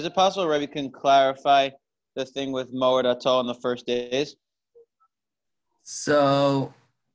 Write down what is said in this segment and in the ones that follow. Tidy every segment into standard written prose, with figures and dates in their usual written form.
it possible Rabbi can clarify the thing with Moed Atol on the first days? So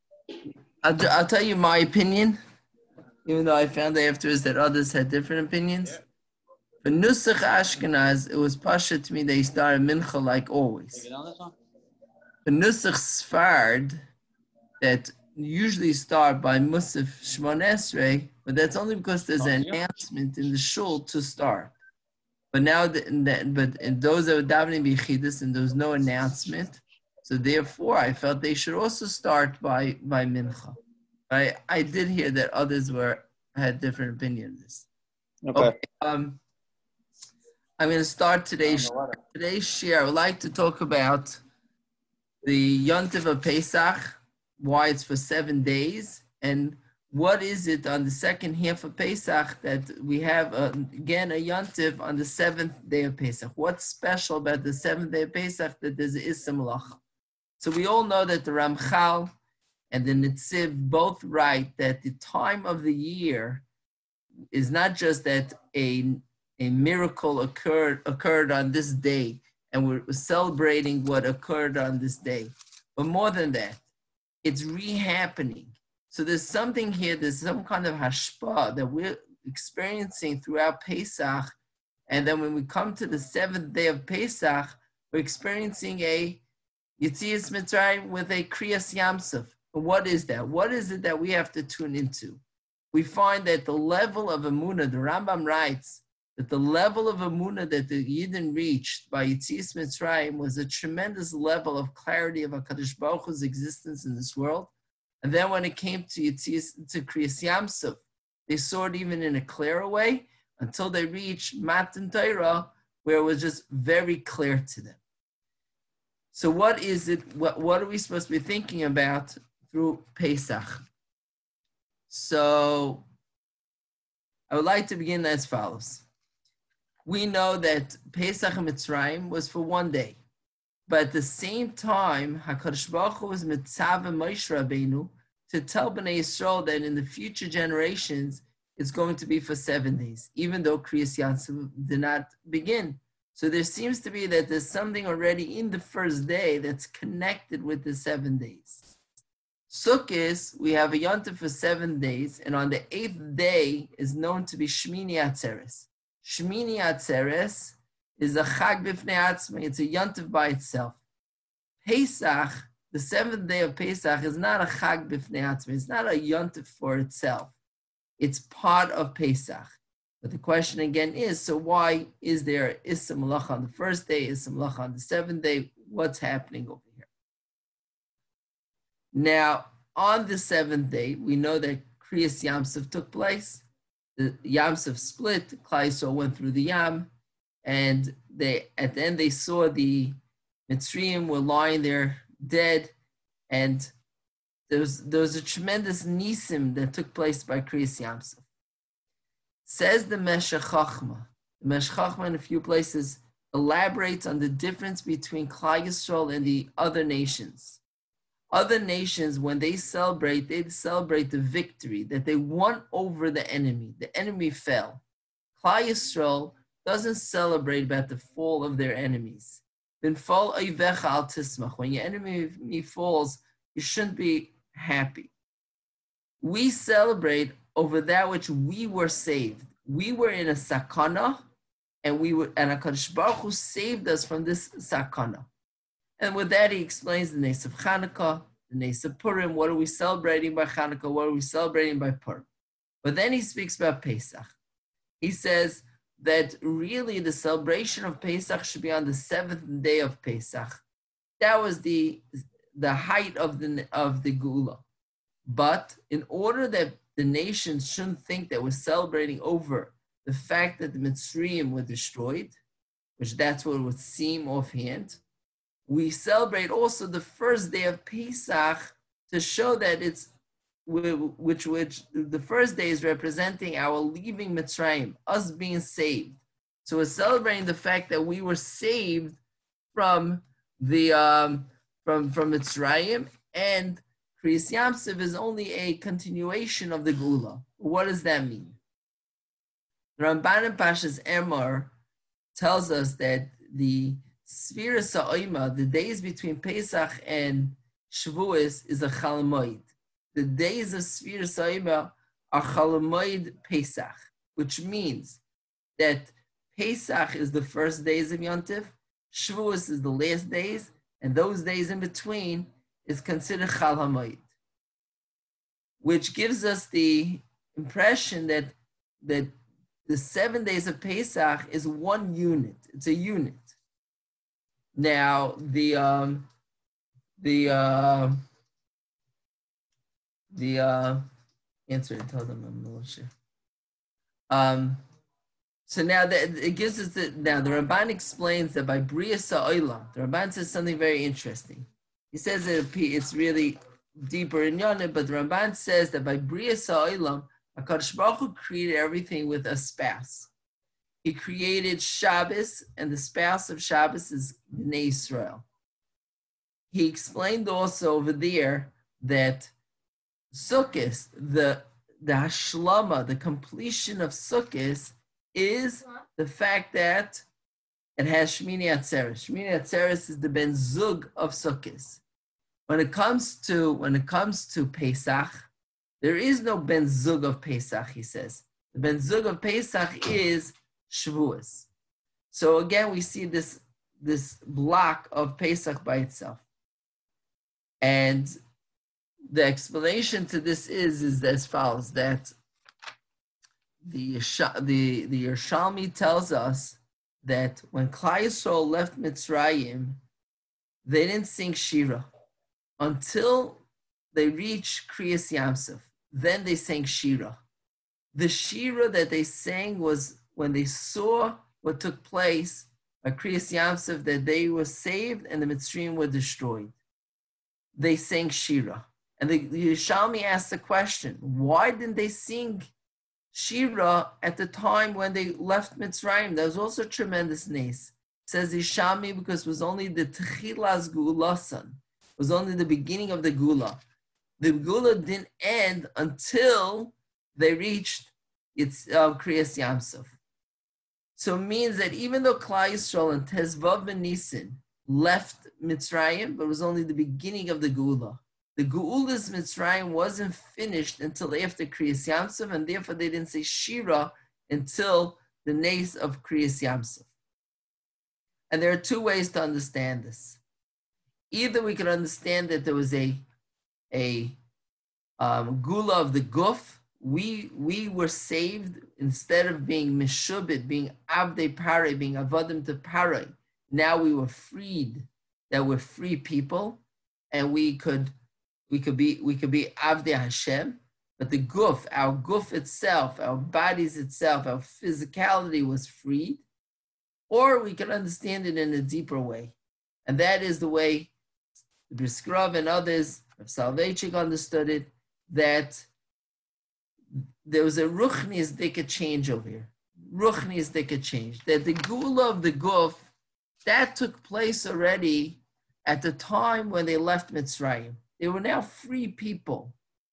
I'll tell you my opinion, even though I found afterwards that others had different opinions. For Nusach Ashkenaz, it was pasha to me they started Mincha like always. For Nusach Sfard, that usually start by Musaf Shmon Esrei, but that's only because there's an announcement in the shul to start. But now, but in those that were davening b'Yechidus and there was no announcement, so therefore I felt they should also start by Mincha. I did hear that others had different opinions. Okay. I'm going to start today's share. I would like to talk about the Yontiv of Pesach, why it's for 7 days, and what is it on the second half of Pesach that we have, again, a Yontiv on the 7th day of Pesach. What's special about the 7th day of Pesach that there's Issa Malach? So we all know that the Ramchal and the Netziv both write that the time of the year is not just that a miracle occurred on this day, and we're celebrating what occurred on this day. But more than that, it's re-happening. So there's something here, there's some kind of hashpah that we're experiencing throughout Pesach. And then when we come to the 7th day of Pesach, we're experiencing a Yetzias Mitzrayim with a Kriyas Yamsuf. What is that? What is it that we have to tune into? We find that the level of Emunah, the Rambam writes, that the level of Emunah that the Yidden reached by Yetzias Mitzrayim was a tremendous level of clarity of HaKadosh Baruch Hu's existence in this world. And then when it came to Kriyas Yamsuf, they saw it even in a clearer way until they reached Matan Torah, where it was just very clear to them. So what is it? What are we supposed to be thinking about through Pesach? So I would like to begin as follows. We know that Pesach Mitzrayim was for 1 day. But at the same time, HaKadosh Baruch Hu was mitzaveh Moshe Rabbeinu to tell Bnei Yisrael that in the future generations, it's going to be for 7 days, even though Kriyas Yamsuf did not begin. So there seems to be that there's something already in the first day that's connected with the 7 days. Sukkot, we have a yontif for 7 days, and on the 8th day is known to be Shmini Atzeres. Shmini Atzeres is a chag b'fnei atzmai. It's a yontif by itself. Pesach, the 7th day of Pesach, is not a chag b'fnei atzmai. It's not a yontif for itself. It's part of Pesach. But the question again is, so why is there Issa Malach on the first day, Issa Malach on the 7th day? What's happening over here? Now, on the 7th day, we know that Kriyas Yamsuf took place. The Yamsuf split. Klal Yisrael went through the Yam. And at the end, they saw the Mitzrayim were lying there dead. And there was a tremendous nisim that took place by Kriyas Yamsuf. Says the Meshech Chochmah. The Meshech Chochmah in a few places elaborates on the difference between Klal Yisrael and the other nations. Other nations, when they celebrate the victory, that they won over the enemy. The enemy fell. Klal Yisrael doesn't celebrate about the fall of their enemies. When your enemy falls, you shouldn't be happy. We celebrate over that which we were saved. We were in a sakana, and HaKadosh Baruch Hu saved us from this sakana. And with that, he explains the Nes of Chanukah, the Nes of Purim. What are we celebrating by Chanukah? What are we celebrating by Purim? But then he speaks about Pesach. He says that really the celebration of Pesach should be on the 7th day of Pesach. That was the height of the Geula. But in order that the nations shouldn't think that we're celebrating over the fact that the Mitzrayim were destroyed, which that's what it would seem offhand, we celebrate also the first day of Pesach to show that it's which the first day is representing our leaving Mitzrayim, us being saved. So we're celebrating the fact that we were saved from the from Mitzrayim, and Kriyas Yamsuf is only a continuation of the Geula. What does that mean? The Ramban in Pashas Emor tells us that the Sfira Sa'ima, the days between Pesach and Shavuos, is a Chol Hamoed. The days of Sfira Sa'ima are Chol Hamoed Pesach, which means that Pesach is the first days of Yontif, Shavuos is the last days, and those days in between is considered Chol Hamoed, which gives us the impression that the 7 days of Pesach is one unit. It's a unit. Now answer tell them I'm militia. So now that it gives us the Ramban explains that by Bria Sa'olam, the Ramban says something very interesting. He says that it's really deeper in Yonah, but the Ramban says that by Bria Sa'olam, HaKadosh Baruch Hu created everything with a spouse. He created Shabbos, and the spouse of Shabbos is Bnei Israel. He explained also over there that Sukkot, the Hashlama, the completion of Sukkot, is the fact that it has Shmini Atzeres. Shmini Atzeres is the Ben Zug of Sukkot. When it comes to Pesach, there is no Ben Zug of Pesach, he says. The Ben Zug of Pesach is Shavuos. So again, we see this block of Pesach by itself. And the explanation to this is as follows, that the Yerushalmi tells us that when Klal Yisrael left Mitzrayim, they didn't sing Shira until they reached Kriyas Yamsuf. Then they sang Shira. The Shira that they sang was when they saw what took place at Kriyas Yamsuf, that they were saved and the Mitzrayim were destroyed. They sang Shira. And the Yerushalmi asked the question, why didn't they sing Shira at the time when they left Mitzrayim? That was also tremendous nes. Says Yerushalmi, because it was only the Techilas Geulasan. It was only the beginning of the Gula. The Gula didn't end until they reached its Kriyas Yamsuf. So it means that even though Klal Yisrael and Tezvav ben Nisan left Mitzrayim, but it was only the beginning of the Gula. The Geula's Mitzrayim wasn't finished until after Kriyas Yamsuf, and therefore they didn't say Shira until the nes of Kriyas Yamsuf. And there are two ways to understand this. Either we can understand that there was a Gula of the Guf. We were saved instead of being Meshubit, being Avdei Pare, being Avadim to Pare. Now we were freed, that we're free people, and we could be Avdei Hashem, but the Guf, our Guf itself, our bodies itself, our physicality was freed. Or we can understand it in a deeper way. And that is the way the Briskrov and others of Soloveitchik understood it, that there was a Ruchnis Dika change over here. Ruchnis Dika change. That the Gula of the Guf, that took place already at the time when they left Mitzrayim. They were now free people.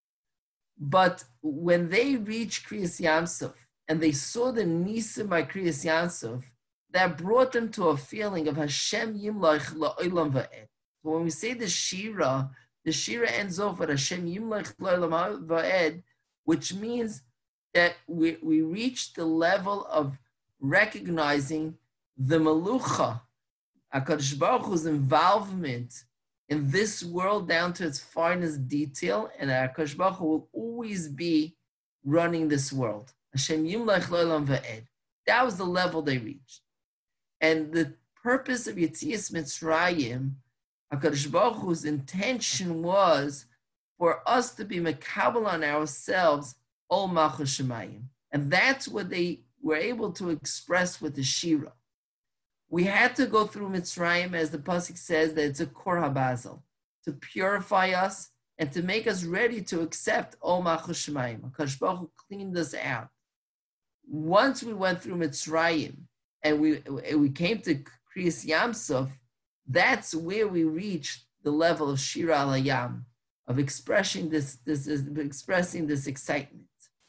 But when they reached Kriyas Yamsuf and they saw the Nisa by Kriyas Yamsuf, that brought them to a feeling of Hashem Yimlach La'olam Va'ed. So when we say the Shira ends off with Hashem Yimlach La'olam Va'ed, which means that we reach the level of recognizing the Malucha, HaKadosh Baruch Hu's involvement in this world down to its finest detail, and HaKadosh Baruch Hu will always be running this world. Hashem Yimlach La'olam Va'ed. That was the level they reached. And the purpose of Yetzias Mitzrayim, HaKadosh Baruch Hu's intention was for us to be mekabel on ourselves, Ol Malchus Shemayim. And that's what they were able to express with the Shira. We had to go through Mitzrayim, as the Pasuk says, that it's a Kor HaBazel, to purify us and to make us ready to accept Ol Malchus Shemayim. HaKadosh Baruch Hu cleaned us out. Once we went through Mitzrayim, and we came to Kriyas Yamsuf, that's where we reached the level of Shira al Hayam, of expressing this excitement.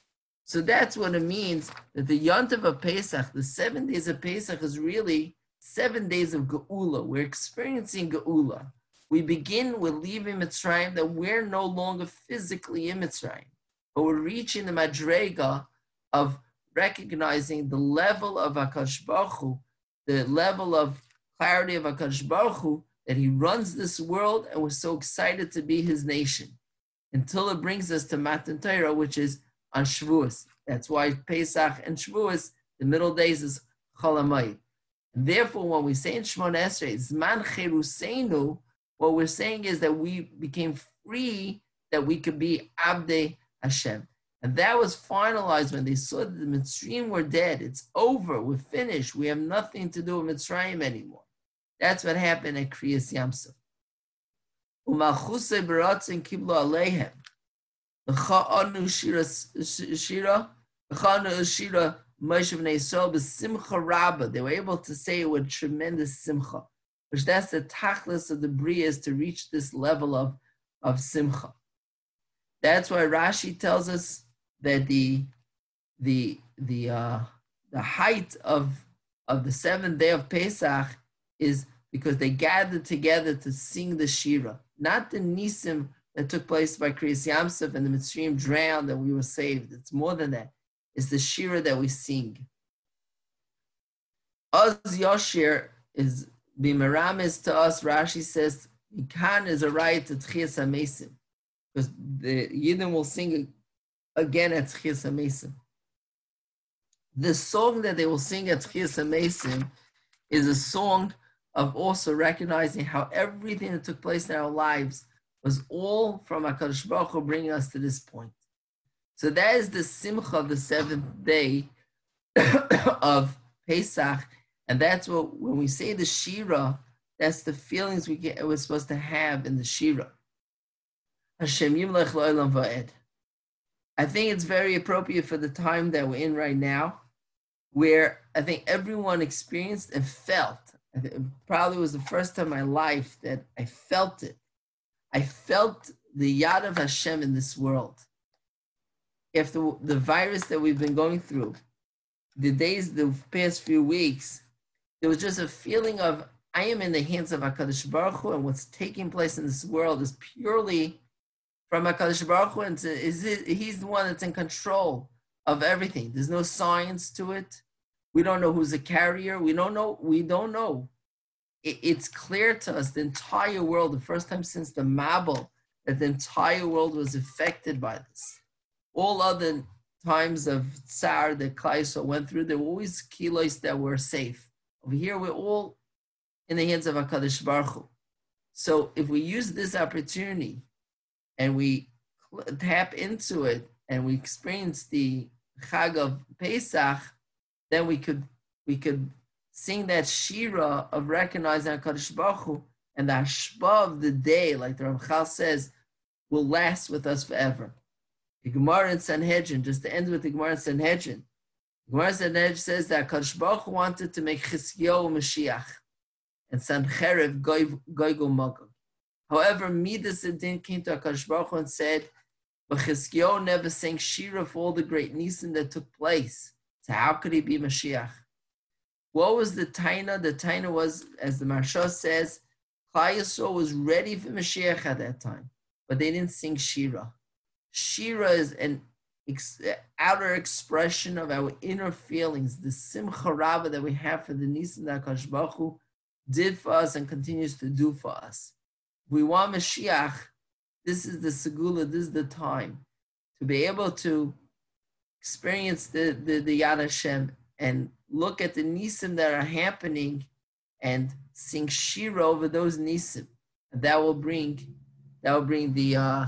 So that's what it means that the Yontif of Pesach, the 7 days of Pesach, is really 7 days of Geula. We're experiencing Geula. We begin with leaving Mitzrayim, that we're no longer physically in Mitzrayim, but we're reaching the Madrega of recognizing the level of HaKadosh Baruch Hu, the level of clarity of HaKadosh Baruch Hu, that he runs this world, and we're so excited to be his nation. Until it brings us to Matan Torah, which is on Shavuos. That's why Pesach and Shavuos, the middle days, is Chol HaMoed. And therefore, when we say in Shemona Esrei, Zman Cheruseinu, what we're saying is that we became free, that we could be Abdei Hashem. And that was finalized when they saw that the Mitzrayim were dead. It's over. We're finished. We have nothing to do with Mitzrayim anymore. That's what happened at Kriyas Yamsuf. Umalchusei beratzin kiblu aleihem. L'cha'anu shira Moshe Bnei Yisrael b'simcha rabba. They were able to say it with tremendous simcha, which that's the tachlis of the Bria, is to reach this level of simcha. That's why Rashi tells us that the height of the 7th day of Pesach is because they gathered together to sing the Shira, not the Nisim that took place by Kriyas Yamsuf and the Mitzrayim drowned and we were saved. It's more than that. It's the Shira that we sing. Oz Yoshir is b'merames to us. Rashi says Ikan is a right to Tchias HaMesim, because the Yidden will sing again at Tchias HaMesim. The song that they will sing at Tchias HaMesim is a song of also recognizing how everything that took place in our lives was all from HaKadosh Baruch Hu bringing us to this point. So that is the simcha of the 7th day of Pesach, and that's what, when we say the Shira, that's the feelings we're supposed to have in the Shira. Hashem Yimlech Lo'olam Va'ed. I think it's very appropriate for the time that we're in right now, where I think everyone experienced and felt. It probably was the first time in my life that I felt it. I felt the Yad of Hashem in this world. After the virus that we've been going through, the past few weeks, there was just a feeling of, I am in the hands of HaKadosh Baruch Hu, and what's taking place in this world is purely from HaKadosh Baruch Hu, and he's the one that's in control of everything. There's no science to it. We don't know who's a carrier. We don't know. It's clear to us, the entire world, the first time since the Mabul, that the entire world was affected by this. All other times of Tsar that Klal Yisrael went through, there were always kilos that were safe. Over here, we're all in the hands of HaKadosh Baruch Hu. So if we use this opportunity and we tap into it and we experience the Chag of Pesach, then we could sing that Shira of recognizing HaKadosh Baruch Hu, and the Hashpah of the day, like the Ramchal says, will last with us forever. The Gemara in Sanhedrin, just to end with the Gemara in Sanhedrin, the Gemara in Sanhedrin says that HaKadosh Baruch Hu wanted to make Chizkiyahu Mashiach and Sancherev Goygo Magog. However, Midas Adin came to HaKadosh Baruch Hu and said, but Chizkiyahu never sang Shira for all the great Nisan that took place. So how could he be Mashiach? What was the Taina? The Taina was, as the Maharsha says, Klal Yisrael was ready for Mashiach at that time, but they didn't sing Shira. Shira is an outer expression of our inner feelings, the Simcha Rabbah that we have for the Nisan that HaKadosh Baruch Hu did for us and continues to do for us. If we want Mashiach, this is the Segula, this is the time to be able to experience the Yad Hashem and look at the Nisim that are happening and sing Shira over those Nisim. And that will bring the Geula.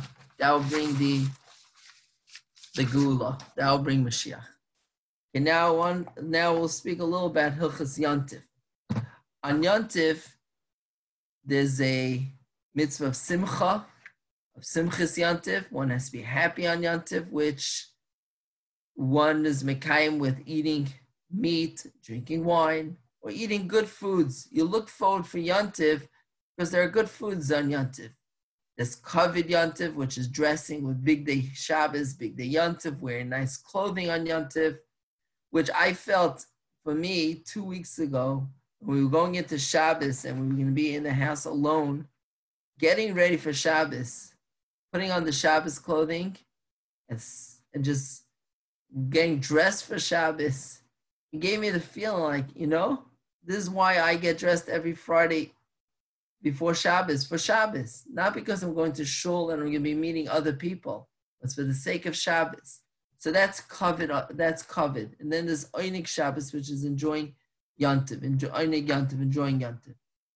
That will bring Mashiach. Okay, now we'll speak a little about Hilchas Yontif. On Yontif, there's a mitzvah of Simcha, of Simchas Yontif. One has to be happy on Yontif, which one is Mekayim with eating meat, drinking wine, or eating good foods. You look forward for Yontif because there are good foods on Yontif. There's Kavod Yontif, which is dressing with Big Day Shabbos, Big Day Yontif, wearing nice clothing on Yontif, which I felt for me 2 weeks ago, when we were going into Shabbos and we were going to be in the house alone, getting ready for Shabbos, putting on the Shabbos clothing, and just getting dressed for Shabbos. It gave me the feeling like, this is why I get dressed every Friday before Shabbos, for Shabbos. Not because I'm going to shul and I'm going to be meeting other people. It's for the sake of Shabbos. So that's kavod. And then there's Einig Shabbos, which is enjoying Yontiv, Einig Yontiv, enjoying Yontiv.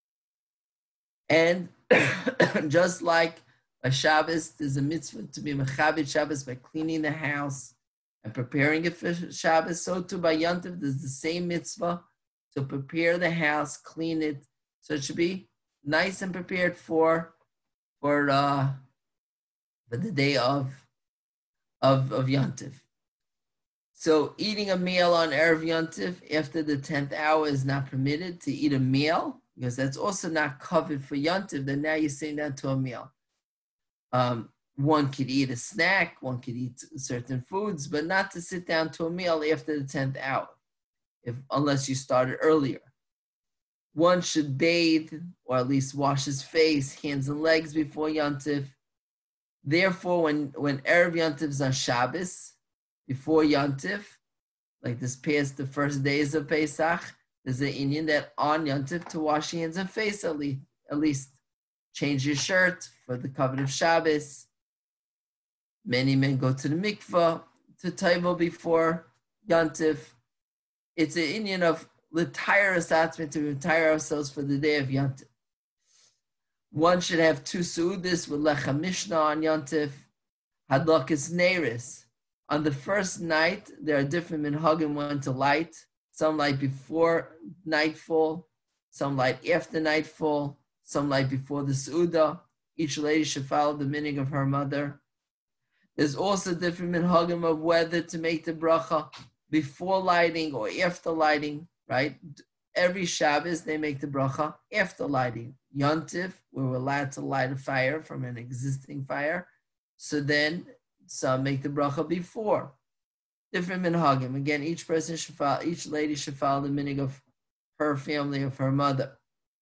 And just like by Shabbos, there's a mitzvah to be mechabed Shabbos by cleaning the house and preparing it for Shabbos. So too by Yontiv, there's the same mitzvah to prepare the house, clean it. So it should be nice and prepared for the day of Yontiv. So eating a meal on Erev Yontiv after the 10th hour is not permitted to eat a meal, because that's also not covered for Yontiv. Then now you're saying that to a meal. One could eat a snack, one could eat certain foods, but not to sit down to a meal after the 10th hour, unless you started earlier. One should bathe, or at least wash his face, hands and legs before Yontif. Therefore, when Erev Yontif is on Shabbos, before Yontif, like this past the first days of Pesach, there's an Indian that on Yontif to wash hands and face at least. Change your shirt for the kavod of Shabbos. Many men go to the mikvah to taivo before Yontif. It's an Indian of l'tayar asatzmin, to retire ourselves for the day of Yontif. One should have 2 su'udis with lechem mishnah on Yontif. Hadlakas neiris. On the first night, there are different minhagim when to light. Some light before nightfall, some light after nightfall, some light before the su'udah. Each lady should follow the minhag of her mother. There's also different minhagim of whether to make the bracha before lighting or after lighting, right? Every Shabbos, they make the bracha after lighting. Yontif, we're allowed to light a fire from an existing fire. So then some make the bracha before. Different minhagim. Again, each lady should follow the minhag of her family, of her mother.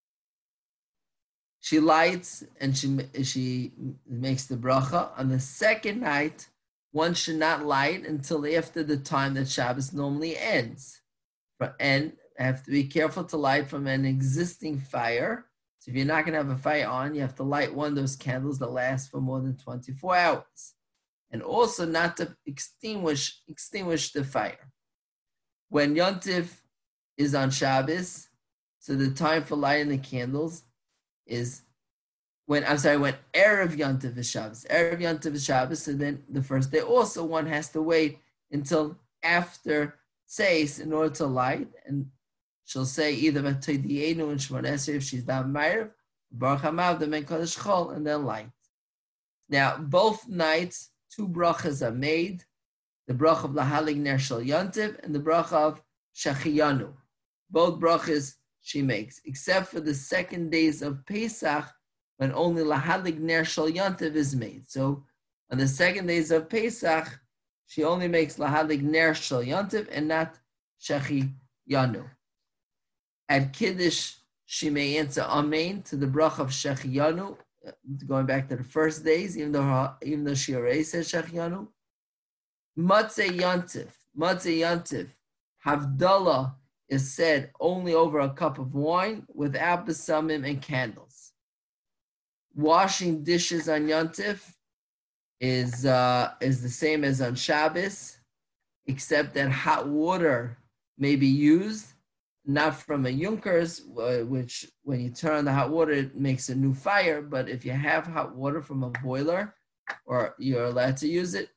She lights and she makes the bracha. On the second night, one should not light until after the time that Shabbos normally ends. And have to be careful to light from an existing fire. So if you're not going to have a fire on, you have to light one of those candles that last for more than 24 hours. And also not to extinguish the fire. When Yontif is on Shabbos, so the time for lighting the candles is when Erev Yontif is Shabbos. Erev Yontif is Shabbos, so then the first day also one has to wait until after Seis in order to light, and she'll say either V'toydiyenu and Shmon Esrei if she's not married, Baruch Hamav Demen Kodesh Chol, and then light. Now, both nights, 2 brachas are made, the bracha of Lahalig Ner Shel Yontif and the bracha of Shechiyanu. Both brachas she makes, except for the 2nd days of Pesach, when only Lahalig Ner Shel Yontif is made. So on the 2nd days of Pesach, she only makes Lahalig Ner Shel Yontif and not Shechiyanu. At Kiddush, she may answer Amen to the bracha of Shechiyanu, going back to the first days, even though she already says Shechiyanu. Matzeh Yontif, Havdalah is said only over a cup of wine without besamim and candles. Washing dishes on Yontif is the same as on Shabbos, except that hot water may be used, not from a Junkers, which when you turn on the hot water, it makes a new fire. But if you have hot water from a boiler, or you're allowed to use it,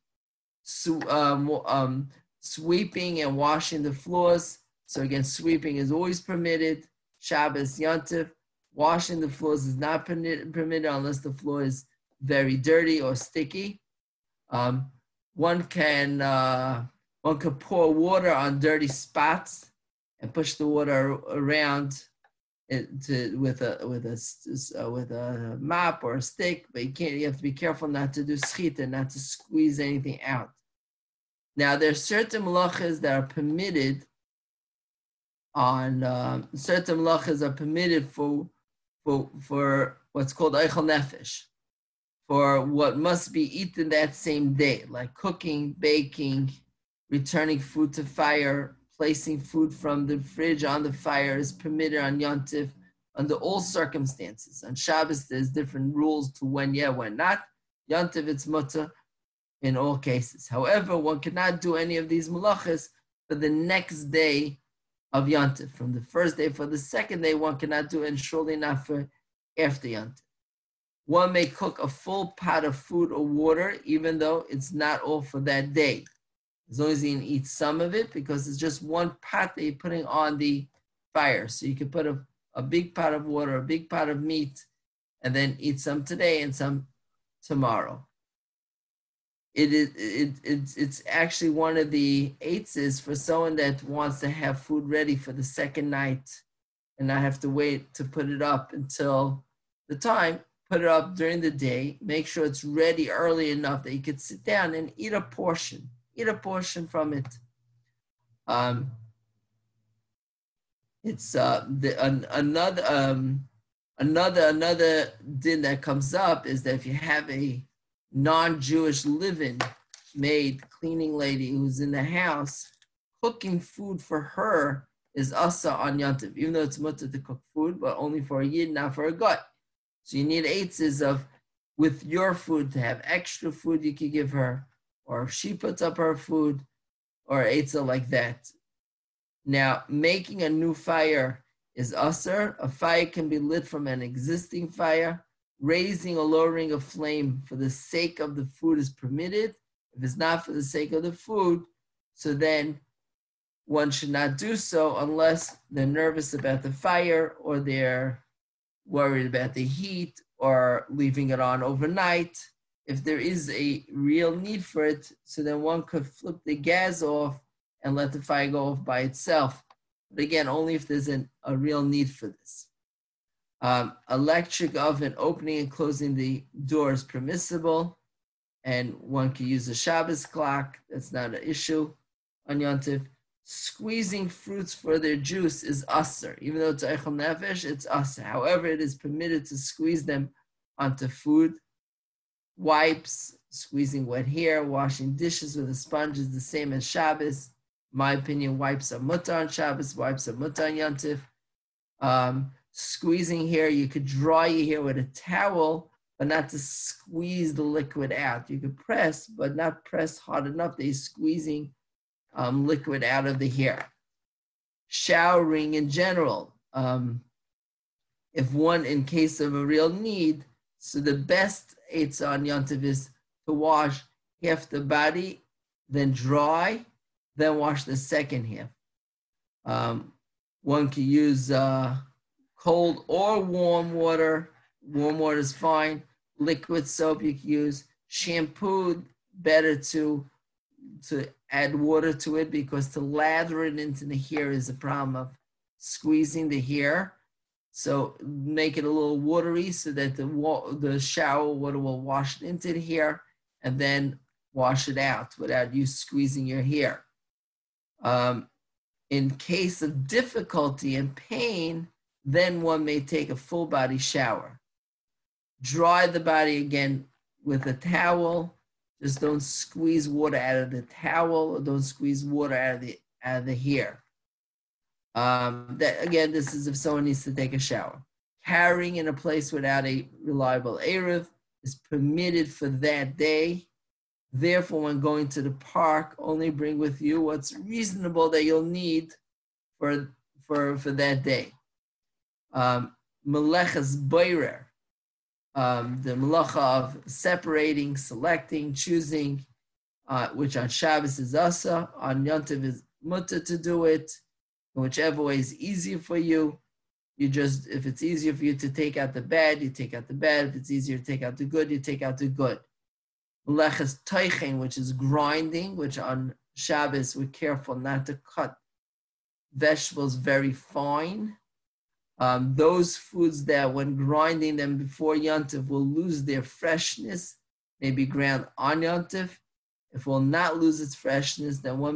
sweeping and washing the floors. So again, sweeping is always permitted. Shabbos, Yontif, washing the floors is not permitted unless the floor is very dirty or sticky. One can pour water on dirty spots and push the water around with a mop or a stick, but you have to be careful not to do schita, not to squeeze anything out. Now there's certain malachas that are permitted on certain malachas are permitted for what's called eichel nefesh, for what must be eaten that same day, like cooking, baking, returning food to fire, placing food from the fridge on the fire is permitted on Yontif under all circumstances. On Shabbos, there's different rules to when yeah, when not. Yontif, it's mutter in all cases. However, one cannot do any of these malachas for the next day of Yontif. From the first day for the second day, one cannot do it, and surely not for after Yontif. One may cook a full pot of food or water, even though it's not all for that day, as long as you can eat some of it, because it's just one pot that you're putting on the fire. So you can put a big pot of water, a big pot of meat, and then eat some today and some tomorrow. It's actually one of the eitzes for someone that wants to have food ready for the second night and not have to wait to put it up until the time. Put it up during the day. Make sure it's ready early enough that you could sit down and eat a portion. Eat a portion from it. It's another din that comes up is that if you have a non-Jewish live-in maid, cleaning lady who's in the house, cooking food for her is asa on Yontif, even though it's mutter to cook food, but only for a yid, not for a gut. So you need eitzes of with your food to have extra food you could give her, or if she puts up her food, or eitzah like that. Now, making a new fire is asr. A fire can be lit from an existing fire. Raising or lowering a flame for the sake of the food is permitted. If it's not for the sake of the food, so then one should not do so unless they're nervous about the fire or they're worried about the heat or leaving it on overnight. If there is a real need for it, so then one could flip the gas off and let the fire go off by itself. But again, only if there's a real need for this. Electric oven, opening and closing the door is permissible, and one can use a Shabbos clock. That's not an issue on Yontif. Squeezing fruits for their juice is asr. Even though it's eichel nefesh, it's asr. However, it is permitted to squeeze them onto food. Wipes, squeezing wet hair, washing dishes with a sponge is the same as Shabbos. In my opinion, wipes are mutter on Shabbos, wipes are mutter on Yontif. Squeezing hair, you could dry your hair with a towel, but not to squeeze the liquid out. You could press, but not press hard enough that you're squeezing liquid out of the hair. Showering in general, if one, in case of a real need, so the best eitzah on Yontif is to wash half the body, then dry, then wash the second half. One can use cold or warm water. Warm water is fine. Liquid soap you can use. Shampoo, better to add water to it, because to lather it into the hair is a problem of squeezing the hair. So make it a little watery so that the shower water will wash it into the hair and then wash it out without you squeezing your hair. In case of difficulty and pain, then one may take a full body shower. Dry the body again with a towel. Just don't squeeze water out of the towel, or don't squeeze water out of the hair. That again, this is if someone needs to take a shower. Carrying in a place without a reliable eruv is permitted for that day. Therefore, when going to the park, only bring with you what's reasonable that you'll need for that day. Melechas boirer, the melacha of separating, selecting, choosing, which on Shabbos is asa, on Yontif is mutter to do it. Whichever way is easier for you, if it's easier for you to take out the bad, you take out the bad. If it's easier to take out the good, you take out the good. Melechas teichen, which is grinding, which on Shabbos we're careful not to cut vegetables very fine. those foods that when grinding them before Yontif will lose their freshness, may be ground on Yontif. If it will not lose its freshness, then one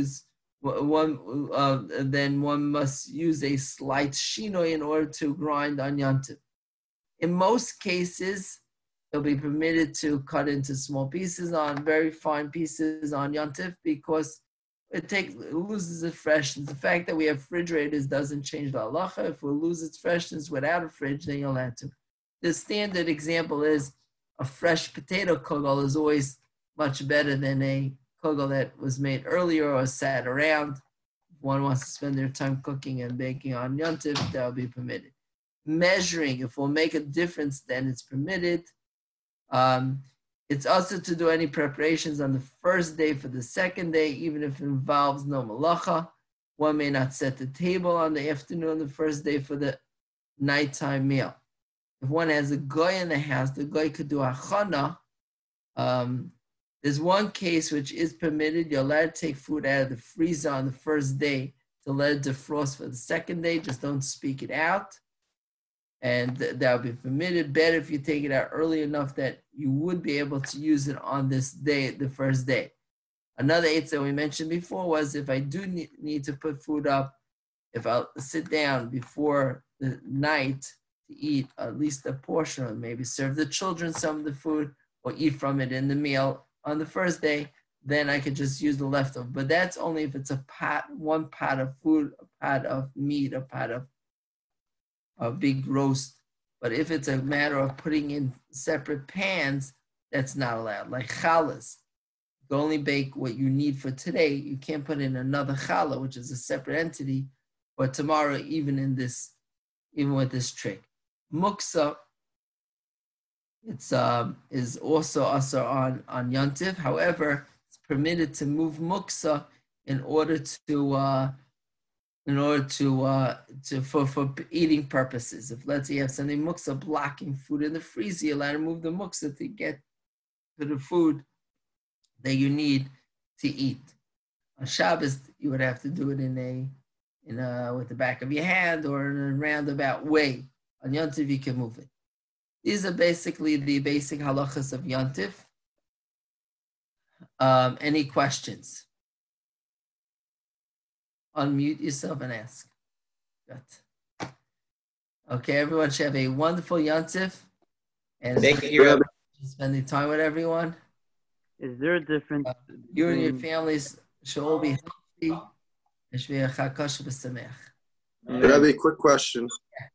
must use a slight shinoi in order to grind on Yontif. In most cases, it'll be permitted to cut into small pieces on very fine pieces on Yontif because it loses its freshness. The fact that we have refrigerators doesn't change the halacha. If we lose its freshness without a fridge, then you'll have to. The standard example is a fresh potato kugel is always much better than a kugel that was made earlier or sat around. If one wants to spend their time cooking and baking on Yontif, that will be permitted. Measuring, if we'll make a difference, then it's permitted. It's also to do any preparations on the first day for the second day, even if it involves no malacha. One may not set the table on the afternoon the first day for the nighttime meal. If one has a goy in the house, the goy could do achana. There's one case which is permitted. You're allowed to take food out of the freezer on the first day to let it defrost for the second day. Just don't speak it out. And that would be permitted. Better if you take it out early enough that you would be able to use it on this day, the first day. Another eight that we mentioned before was if I do need to put food up, if I'll sit down before the night to eat at least a portion of it, maybe serve the children some of the food or eat from it in the meal on the first day, then I could just use the leftover. But that's only if it's a pot, one pot of food, a pot of meat, a pot of a big roast. But if it's a matter of putting in separate pans, that's not allowed. Like challahs, you only bake what you need for today. You can't put in another challah, which is a separate entity, for tomorrow, even with this trick. Muksa, is also asar on Yontif. However, it's permitted to move muksa for eating purposes. If let's say you have something muksa blocking food in the freezer, you're allowed to move the muksa to get to the food that you need to eat. On Shabbos, you would have to do it with the back of your hand or in a roundabout way. On Yontif, you can move it. These are basically the basic halachas of Yontif. Any questions? Unmute yourself and ask. Good. Okay, everyone should have a wonderful Yontif. And thank you. Spending time with everyone. Is there a difference? You and your families should all be healthy. Rabbi, quick question.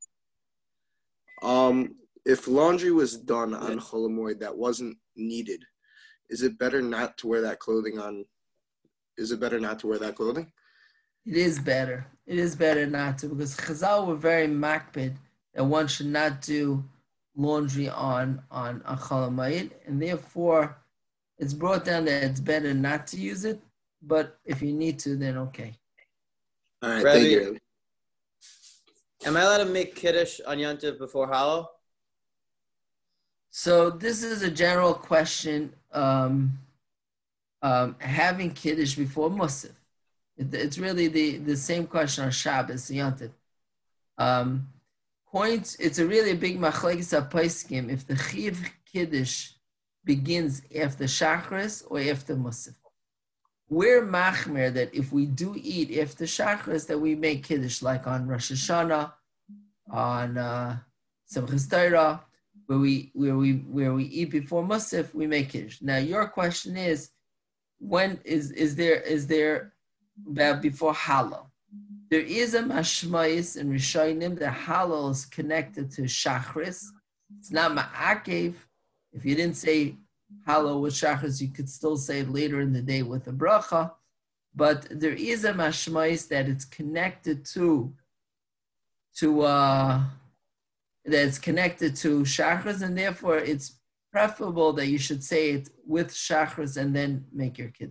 If laundry was done on Chol Hamoed that wasn't needed, is it better not to wear that clothing on? Is it better not to wear that clothing? It is better. It is better not to, because Chazal were very makpid that one should not do laundry on Chol Hamoed, and therefore it's brought down that it's better not to use it. But if you need to, then okay. All right, Rabbi, thank you, Rabbi. Am I allowed to make kiddush on Yontif before Hallel? So this is a general question. Having kiddush before Musaf. It's really the same question on Shabbos, Yontif. It's a really big machlekes haposkim if the chiv kiddush begins after Shachris or after Musaf. We're machmer that if we do eat after Shachris, that we make kiddush, like on Rosh Hashanah, on Simchas Torah, where we eat before Musaf, we make kiddush. Now your question is, when is there about before Hallel? There is a mashmayis in Rishonim that Hallel is connected to Shachris. It's not ma'akev. If you didn't say Hallel with Shachris, you could still say it later in the day with a bracha. But there is a mashmayis that it's connected to Shachris, and therefore it's preferable that you should say it with Shachris and then make your kiddush.